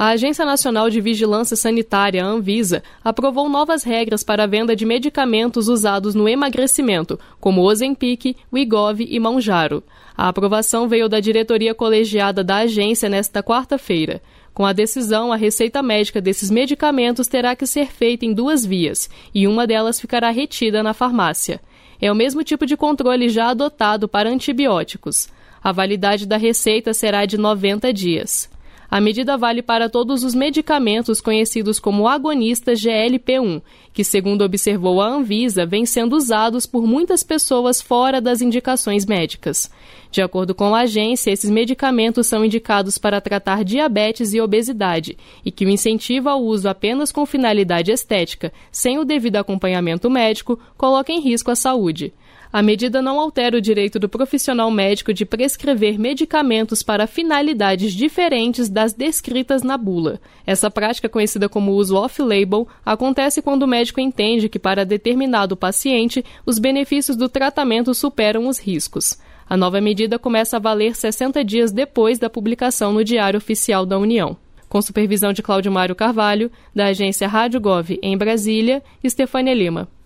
A Agência Nacional de Vigilância Sanitária, a Anvisa, aprovou novas regras para a venda de medicamentos usados no emagrecimento, como Ozempic, Wegovy e Mounjaro. A aprovação veio da diretoria colegiada da agência nesta quarta-feira. Com a decisão, a receita médica desses medicamentos terá que ser feita em 2 vias, e uma delas ficará retida na farmácia. É o mesmo tipo de controle já adotado para antibióticos. A validade da receita será de 90 dias. A medida vale para todos os medicamentos conhecidos como agonistas GLP-1, que, segundo observou a Anvisa, vêm sendo usados por muitas pessoas fora das indicações médicas. De acordo com a agência, esses medicamentos são indicados para tratar diabetes e obesidade, e que o incentivo ao uso apenas com finalidade estética, sem o devido acompanhamento médico, coloca em risco a saúde. A medida não altera o direito do profissional médico de prescrever medicamentos para finalidades diferentes das descritas na bula. Essa prática, conhecida como uso off-label, acontece quando o médico entende que, para determinado paciente, os benefícios do tratamento superam os riscos. A nova medida começa a valer 60 dias depois da publicação no Diário Oficial da União. Com supervisão de Claudio Mário Carvalho, da agência Rádio Gov em Brasília, Estefânia Lima.